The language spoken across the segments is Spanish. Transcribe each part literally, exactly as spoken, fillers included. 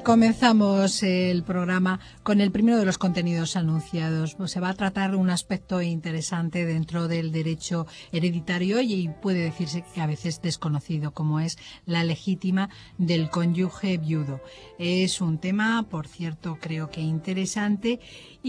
Comenzamos el programa con el primero de los contenidos anunciados. Se va a tratar un aspecto interesante dentro del derecho hereditario y puede decirse que a veces desconocido, como es la legítima del cónyuge viudo. Es un tema, por cierto, creo que interesante,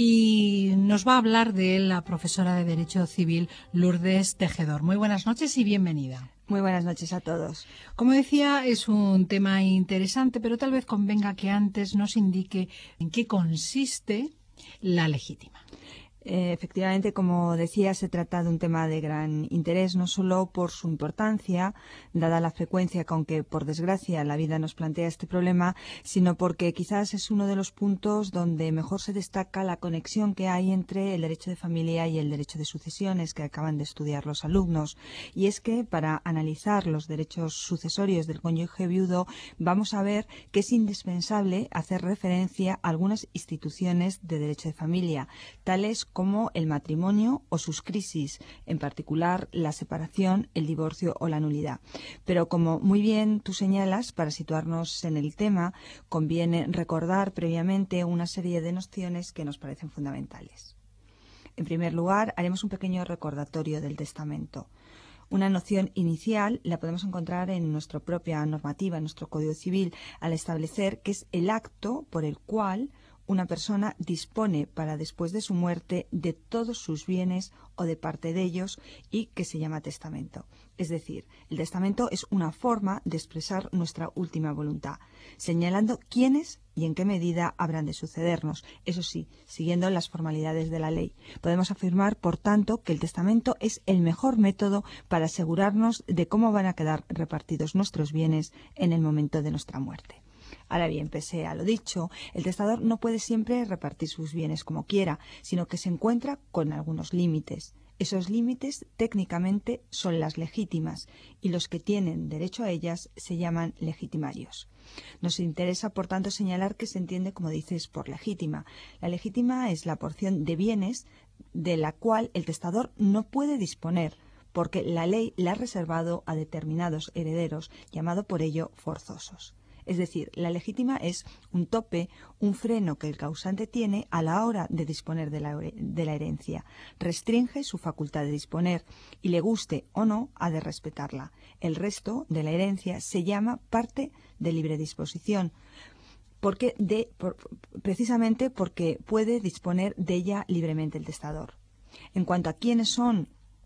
y nos va a hablar de él la profesora de Derecho Civil Lourdes Tejedor. Muy buenas noches y bienvenida. Muy buenas noches a todos. Como decía, es un tema interesante, pero tal vez convenga que antes nos indique en qué consiste la legítima. Eh, efectivamente, como decía, se trata de un tema de gran interés, no solo por su importancia, dada la frecuencia con que, por desgracia, la vida nos plantea este problema, sino porque quizás es uno de los puntos donde mejor se destaca la conexión que hay entre el derecho de familia y el derecho de sucesiones que acaban de estudiar los alumnos. Y es que, para analizar los derechos sucesorios del cónyuge viudo, vamos a ver que es indispensable hacer referencia a algunas instituciones de derecho de familia, tales como el matrimonio o sus crisis, en particular la separación, el divorcio o la nulidad. Pero como muy bien tú señalas, para situarnos en el tema, conviene recordar previamente una serie de nociones que nos parecen fundamentales. En primer lugar, haremos un pequeño recordatorio del testamento. Una noción inicial la podemos encontrar en nuestra propia normativa, en nuestro Código Civil, al establecer que es el acto por el cual una persona dispone para después de su muerte de todos sus bienes o de parte de ellos y que se llama testamento. Es decir, el testamento es una forma de expresar nuestra última voluntad, señalando quiénes y en qué medida habrán de sucedernos, eso sí, siguiendo las formalidades de la ley. Podemos afirmar, por tanto, que el testamento es el mejor método para asegurarnos de cómo van a quedar repartidos nuestros bienes en el momento de nuestra muerte. Ahora bien, pese a lo dicho, el testador no puede siempre repartir sus bienes como quiera, sino que se encuentra con algunos límites. Esos límites técnicamente son las legítimas y los que tienen derecho a ellas se llaman legitimarios. Nos interesa, por tanto, señalar que se entiende, como dices, por legítima. La legítima es la porción de bienes de la cual el testador no puede disponer, porque la ley la ha reservado a determinados herederos, llamado por ello forzosos. Es decir, la legítima es un tope, un freno que el causante tiene a la hora de disponer de la, de la herencia. Restringe su facultad de disponer y, le guste o no, ha de respetarla. El resto de la herencia se llama parte de libre disposición, porque de, por, precisamente porque puede disponer de ella libremente el testador. En cuanto a quiénes son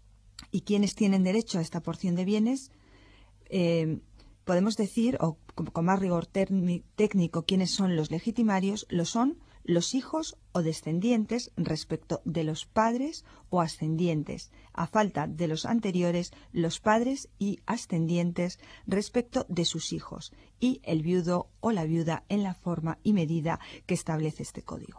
y quiénes tienen derecho a esta porción de bienes, eh, podemos decir, o con más rigor técnico, quiénes son los legitimarios, lo son los hijos o descendientes respecto de los padres o ascendientes, a falta de los anteriores, los padres y ascendientes respecto de sus hijos, y el viudo o la viuda en la forma y medida que establece este código.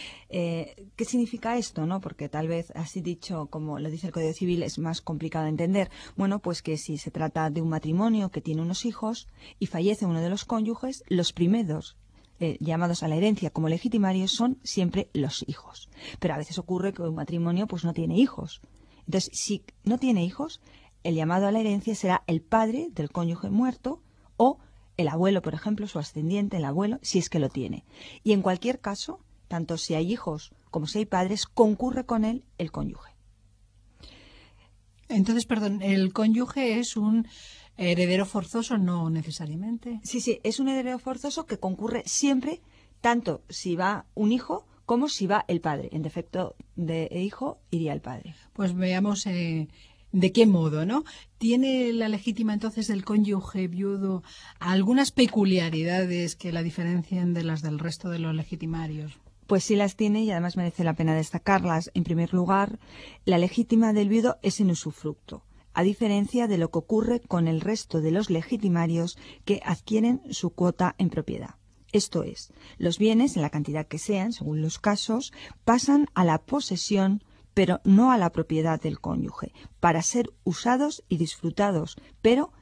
Eh, ¿Qué significa esto, no? Porque tal vez, así dicho, como lo dice el Código Civil, es más complicado de entender. Bueno, pues que si se trata de un matrimonio que tiene unos hijos y fallece uno de los cónyuges, los primeros eh, llamados a la herencia como legitimarios son siempre los hijos. Pero a veces ocurre que un matrimonio pues no tiene hijos. Entonces, si no tiene hijos, el llamado a la herencia será el padre del cónyuge muerto o el abuelo, por ejemplo, su ascendiente, el abuelo, si es que lo tiene. Y en cualquier caso, tanto si hay hijos como si hay padres, concurre con él el cónyuge. Entonces, perdón, ¿el cónyuge es un heredero forzoso? No necesariamente. Sí, sí, es un heredero forzoso que concurre siempre, tanto si va un hijo como si va el padre. En defecto de hijo, iría el padre. Pues veamos eh, de qué modo, ¿no? ¿Tiene la legítima entonces del cónyuge viudo algunas peculiaridades que la diferencien de las del resto de los legitimarios? Pues sí las tiene y además merece la pena destacarlas. En primer lugar, la legítima del viudo es en usufructo, a diferencia de lo que ocurre con el resto de los legitimarios que adquieren su cuota en propiedad. Esto es, los bienes, en la cantidad que sean, según los casos, pasan a la posesión, pero no a la propiedad del cónyuge, para ser usados y disfrutados, pero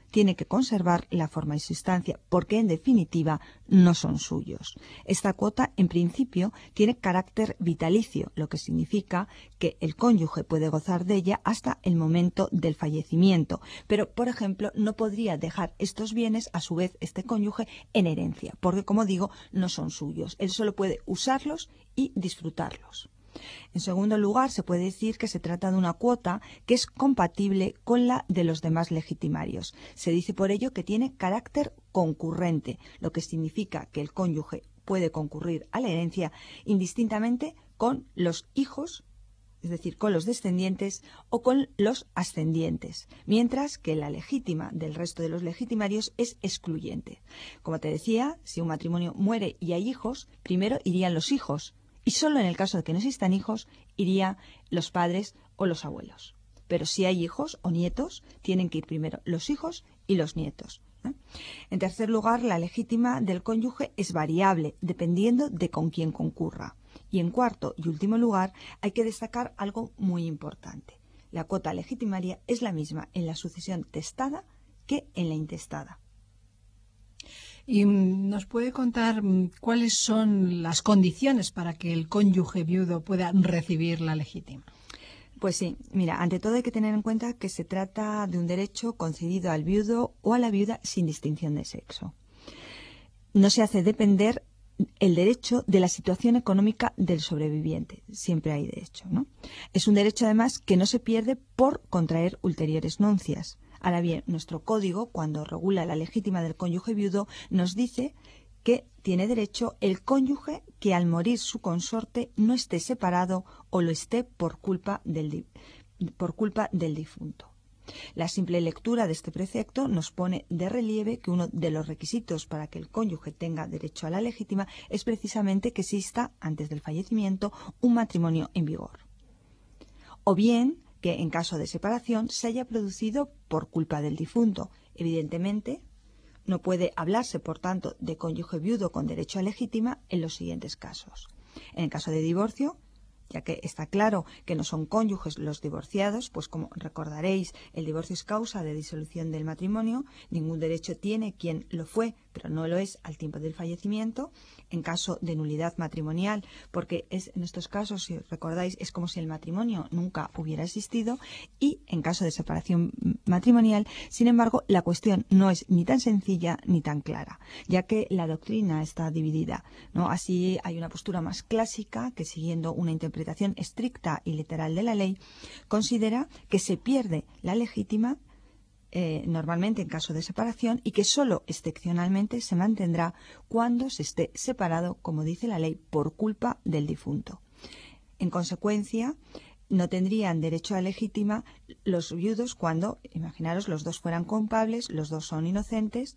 tiene que conservar la forma y sustancia, porque en definitiva no son suyos. Esta cuota, en principio, tiene carácter vitalicio, lo que significa que el cónyuge puede gozar de ella hasta el momento del fallecimiento, pero, por ejemplo, no podría dejar estos bienes, a su vez, este cónyuge, en herencia, porque, como digo, no son suyos. Él solo puede usarlos y disfrutarlos. En segundo lugar, se puede decir que se trata de una cuota que es compatible con la de los demás legitimarios. Se dice por ello que tiene carácter concurrente, lo que significa que el cónyuge puede concurrir a la herencia indistintamente con los hijos, es decir, con los descendientes o con los ascendientes, mientras que la legítima del resto de los legitimarios es excluyente. Como te decía, si un matrimonio muere y hay hijos, primero irían los hijos, y solo en el caso de que no existan hijos, irían los padres o los abuelos. Pero si hay hijos o nietos, tienen que ir primero los hijos y los nietos, ¿eh? En tercer lugar, la legítima del cónyuge es variable, dependiendo de con quién concurra. Y en cuarto y último lugar, hay que destacar algo muy importante. La cuota legitimaria es la misma en la sucesión testada que en la intestada. ¿Y nos puede contar cuáles son las condiciones para que el cónyuge viudo pueda recibir la legítima? Pues sí, mira, ante todo hay que tener en cuenta que se trata de un derecho concedido al viudo o a la viuda sin distinción de sexo. No se hace depender el derecho de la situación económica del sobreviviente. Siempre hay derecho, ¿no? Es un derecho, además, que no se pierde por contraer ulteriores nupcias. Ahora bien, nuestro código, cuando regula la legítima del cónyuge viudo, nos dice que tiene derecho el cónyuge que al morir su consorte no esté separado o lo esté por culpa del, por culpa del difunto. La simple lectura de este precepto nos pone de relieve que uno de los requisitos para que el cónyuge tenga derecho a la legítima es precisamente que exista, antes del fallecimiento, un matrimonio en vigor. O bien que en caso de separación se haya producido por culpa del difunto. Evidentemente, no puede hablarse, por tanto, de cónyuge viudo con derecho a legítima en los siguientes casos. En el caso de divorcio, ya que está claro que no son cónyuges los divorciados, pues como recordaréis, el divorcio es causa de disolución del matrimonio, ningún derecho tiene quien lo fue, pero no lo es al tiempo del fallecimiento. En caso de nulidad matrimonial, porque es, en estos casos, si recordáis, es como si el matrimonio nunca hubiera existido, y en caso de separación matrimonial, sin embargo, la cuestión no es ni tan sencilla ni tan clara, ya que la doctrina está dividida, ¿no? Así hay una postura más clásica que, siguiendo una interpretación estricta y literal de la ley, considera que se pierde la legítima Eh, normalmente en caso de separación y que sólo excepcionalmente se mantendrá cuando se esté separado, como dice la ley, por culpa del difunto. En consecuencia, no tendrían derecho a legítima los viudos cuando, imaginaros, los dos fueran culpables, los dos son inocentes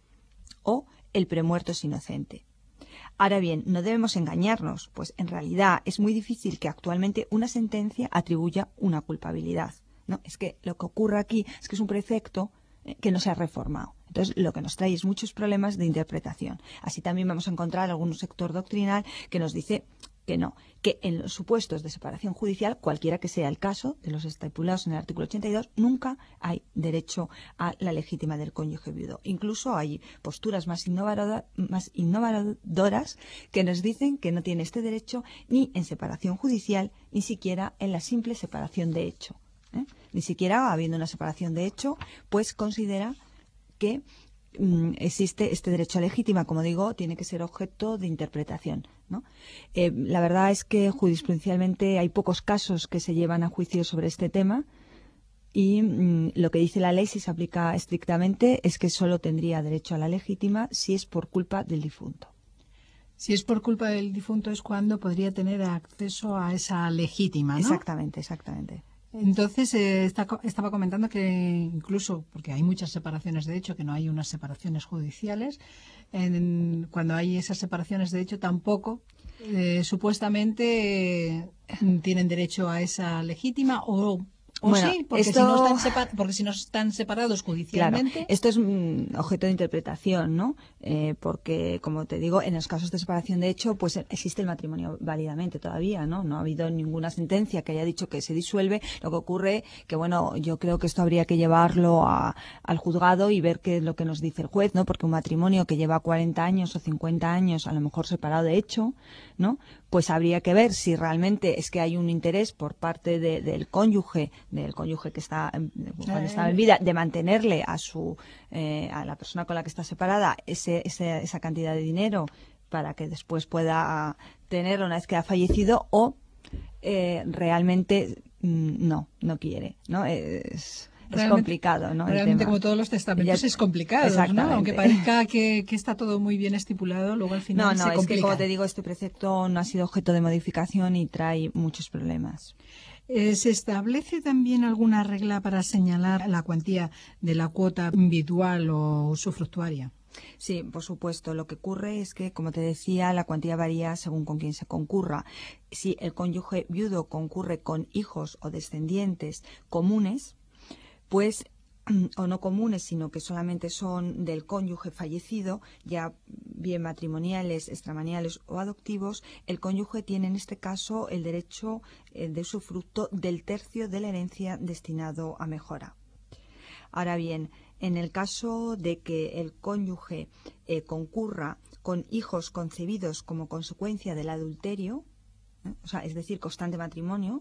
o el premuerto es inocente. Ahora bien, no debemos engañarnos, pues en realidad es muy difícil que actualmente una sentencia atribuya una culpabilidad. No, es que lo que ocurre aquí es que es un precepto que no se ha reformado. Entonces, lo que nos trae es muchos problemas de interpretación. Así también vamos a encontrar algún sector doctrinal que nos dice que no, que en los supuestos de separación judicial, cualquiera que sea el caso de los estipulados en el artículo ochenta y dos, nunca hay derecho a la legítima del cónyuge viudo. Incluso hay posturas más innovadoras, más innovadoras que nos dicen que no tiene este derecho ni en separación judicial, ni siquiera en la simple separación de hecho. ¿Eh? Ni siquiera habiendo una separación de hecho, pues considera que mm, existe este derecho a legítima, como digo, tiene que ser objeto de interpretación, ¿no? Eh, la verdad es que jurisprudencialmente hay pocos casos que se llevan a juicio sobre este tema y mm, lo que dice la ley, si se aplica estrictamente, es que solo tendría derecho a la legítima si es por culpa del difunto. Si es por culpa del difunto es cuando podría tener acceso a esa legítima, ¿no? Exactamente, exactamente. Entonces, eh, está, estaba comentando que incluso, porque hay muchas separaciones de hecho, que no hay unas separaciones judiciales, en, cuando hay esas separaciones de hecho tampoco eh, supuestamente eh, tienen derecho a esa legítima o ¿O bueno, sí? Porque, esto... si no están separ... porque si no están separados judicialmente... Claro, esto es un objeto de interpretación, ¿no? Eh, porque, como te digo, en los casos de separación de hecho, pues existe el matrimonio válidamente todavía, ¿no? No ha habido ninguna sentencia que haya dicho que se disuelve. Lo que ocurre que, bueno, yo creo que esto habría que llevarlo a, al juzgado y ver qué es lo que nos dice el juez, ¿no? Porque un matrimonio que lleva cuarenta años o cincuenta años, a lo mejor separado de hecho, ¿no? Pues habría que ver si realmente es que hay un interés por parte de, del cónyuge, del cónyuge que está cuando está en vida, de mantenerle a su eh, a la persona con la que está separada ese, ese, esa cantidad de dinero para que después pueda tenerlo una vez que ha fallecido, o eh, realmente mm, no, no quiere, ¿no? Es, es complicado, ¿no? Realmente, el tema. como todos los testamentos, Ya, es complicado, ¿no? Aunque parezca que, que está todo muy bien estipulado, luego al final no, no, se complica. Es que, como te digo, este precepto no ha sido objeto de modificación y trae muchos problemas. Eh, ¿Se establece también alguna regla para señalar la cuantía de la cuota habitual o usufructuaria? Sí, por supuesto. Lo que ocurre es que, como te decía, la cuantía varía según con quién se concurra. Si el cónyuge viudo concurre con hijos o descendientes comunes, pues o no comunes, sino que solamente son del cónyuge fallecido, ya bien matrimoniales, extramatrimoniales o adoptivos, el cónyuge tiene en este caso el derecho eh, de usufructo del tercio de la herencia destinado a mejora. Ahora bien, en el caso de que el cónyuge eh, concurra con hijos concebidos como consecuencia del adulterio, ¿eh? O sea, es decir, constante matrimonio.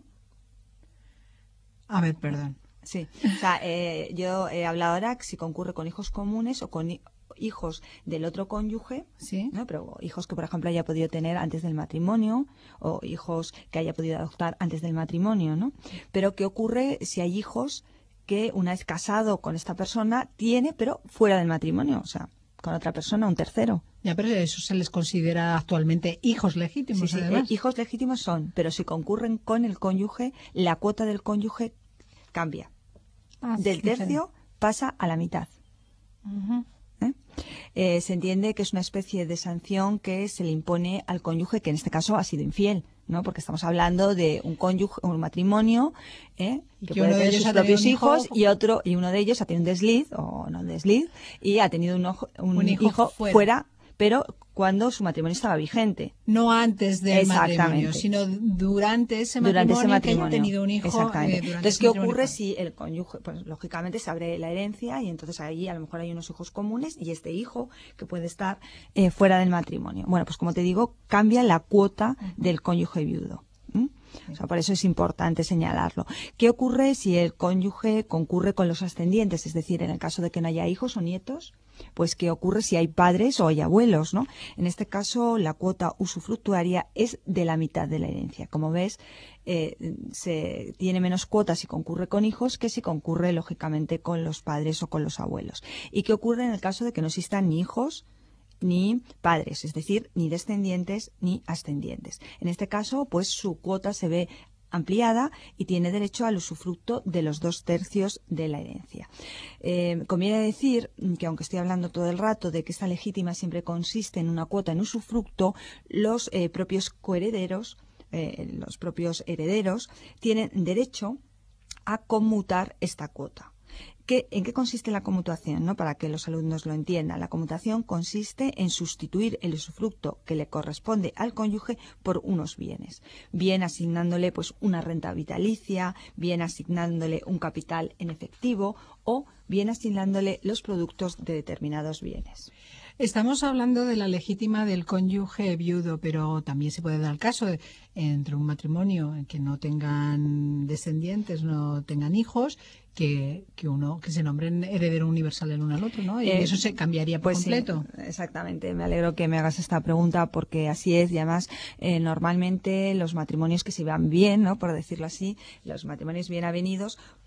A ver, perdón. Sí, o sea, eh, yo he hablado ahora que si concurre con hijos comunes o con hijos del otro cónyuge, ¿sí? ¿no? Pero hijos que, por ejemplo, haya podido tener antes del matrimonio o hijos que haya podido adoptar antes del matrimonio, ¿no? Pero ¿qué ocurre si hay hijos que, una vez casado con esta persona, tiene, pero fuera del matrimonio, o sea, con otra persona, un tercero? Ya, pero eso se les considera actualmente hijos legítimos, Sí, sí, además. Eh, hijos legítimos son, pero si concurren con el cónyuge, la cuota del cónyuge cambia. Ah, del tercio pasa a la mitad. Uh-huh. ¿Eh? Eh, se entiende que es una especie de sanción que se le impone al cónyuge que en este caso ha sido infiel, ¿no? Porque estamos hablando de un cónyuge, un matrimonio ¿eh? que, que puede tener sus propios hijos hijo, y otro y uno de ellos ha tenido un desliz o no un desliz y ha tenido un, ojo, un, un hijo, hijo fuera. fuera, pero cuando su matrimonio estaba vigente. No antes del matrimonio, sino durante ese matrimonio, durante ese matrimonio. que haya tenido un hijo. Exactamente. Eh, entonces, ¿qué ocurre si el cónyuge, pues lógicamente se abre la herencia y entonces ahí a lo mejor hay unos hijos comunes y este hijo que puede estar eh, fuera del matrimonio? Bueno, pues como te digo, cambia la cuota uh-huh. del cónyuge viudo. ¿Mm? O sea, por eso es importante señalarlo. ¿Qué ocurre si el cónyuge concurre con los ascendientes? Es decir, en el caso de que no haya hijos o nietos, pues ¿qué ocurre si hay padres o hay abuelos, ¿no? En este caso, la cuota usufructuaria es de la mitad de la herencia. Como ves, eh, se tiene menos cuotas si concurre con hijos que si concurre, lógicamente, con los padres o con los abuelos. ¿Y qué ocurre en el caso de que no existan ni hijos ni padres, es decir, ni descendientes ni ascendientes? En este caso, pues su cuota se ve ampliada y tiene derecho al usufructo de los dos tercios de la herencia. Eh, conviene decir que, aunque estoy hablando todo el rato de que esta legítima siempre consiste en una cuota en usufructo, los eh, propios coherederos, eh, los propios herederos, tienen derecho a conmutar esta cuota. ¿Qué, ¿En qué consiste la conmutación? ¿No? Para que los alumnos lo entiendan. La conmutación consiste en sustituir el usufructo que le corresponde al cónyuge por unos bienes. Bien asignándole pues una renta vitalicia, bien asignándole un capital en efectivo o bien asignándole los productos de determinados bienes. Estamos hablando de la legítima del cónyuge viudo, pero también se puede dar el caso de, entre un matrimonio que no tengan descendientes, no tengan hijos, que, que uno que se nombren heredero universal el uno al otro, ¿no? Y eh, eso se cambiaría por pues completo. Sí, exactamente. Me alegro que me hagas esta pregunta porque así es. Y además, eh, normalmente los matrimonios que se van bien, ¿no? Por decirlo así, los matrimonios bien avenidos,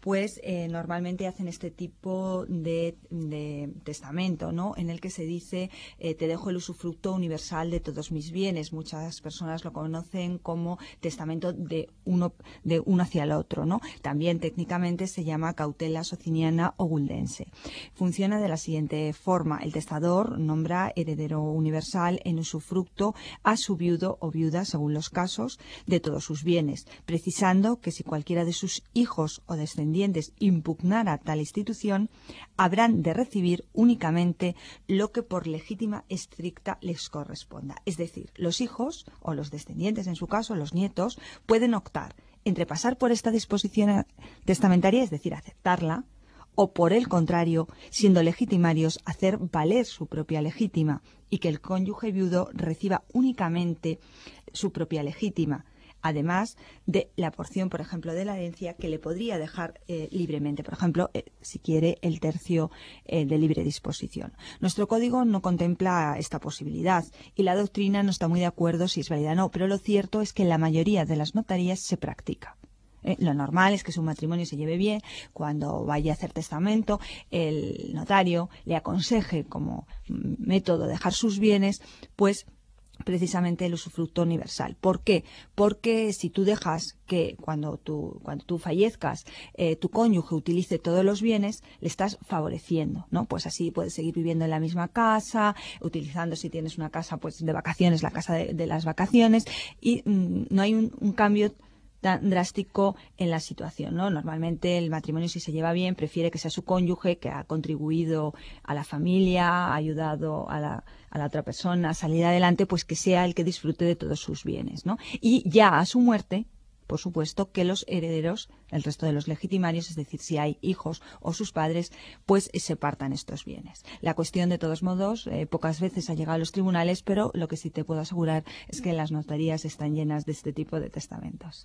pues eh, normalmente hacen este tipo de, de testamento, ¿no? En el que se dice eh, te dejo el usufructo universal de todos mis bienes. Muchas personas lo conocen como testamento de uno, de uno hacia el otro, ¿no? También técnicamente se llama cautela sociniana o guldense. Funciona de la siguiente forma: el testador nombra heredero universal en usufructo a su viudo o viuda, según los casos, de todos sus bienes, precisando que si cualquiera de sus hijos o descendientes impugnara tal institución, habrán de recibir únicamente lo que por legítima estricta les corresponda. Es decir, los hijos o los descendientes, en su caso los nietos, pueden optar entre pasar por esta disposición testamentaria, es decir, aceptarla, o por el contrario, siendo legitimarios, hacer valer su propia legítima y que el cónyuge viudo reciba únicamente su propia legítima, además de la porción, por ejemplo, de la herencia que le podría dejar eh, libremente, por ejemplo, eh, si quiere el tercio eh, de libre disposición. Nuestro código no contempla esta posibilidad y la doctrina no está muy de acuerdo si es válida o no, pero lo cierto es que en la mayoría de las notarías se practica. Eh, lo normal es que su matrimonio se lleve bien. Cuando vaya a hacer testamento, el notario le aconseje como método dejar sus bienes, pues precisamente el usufructo universal. ¿Por qué? Porque si tú dejas que cuando tú, cuando tú fallezcas eh, tu cónyuge utilice todos los bienes, le estás favoreciendo, ¿no? Pues así puedes seguir viviendo en la misma casa, utilizando, si tienes una casa pues de vacaciones, la casa de, de las vacaciones, y mmm, no hay un, un cambio tan drástico en la situación, ¿no? Normalmente el matrimonio, si se lleva bien, prefiere que sea su cónyuge, que ha contribuido a la familia, ha ayudado a la, a la otra persona a salir adelante, pues que sea el que disfrute de todos sus bienes, ¿no? Y ya a su muerte, por supuesto, que los herederos, el resto de los legitimarios, es decir, si hay hijos o sus padres, pues se partan estos bienes. La cuestión, de todos modos, eh, pocas veces ha llegado a los tribunales, pero lo que sí te puedo asegurar es que las notarías están llenas de este tipo de testamentos.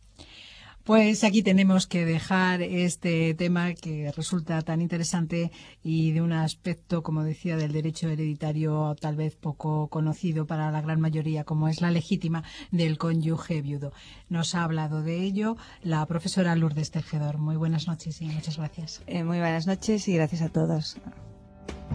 Pues aquí tenemos que dejar este tema que resulta tan interesante y de un aspecto, como decía, del derecho hereditario tal vez poco conocido para la gran mayoría, como es la legítima del cónyuge viudo. Nos ha hablado de ello la profesora Lourdes Tejedor. Muy buenas noches y muchas gracias. Eh, muy buenas noches y gracias a todos.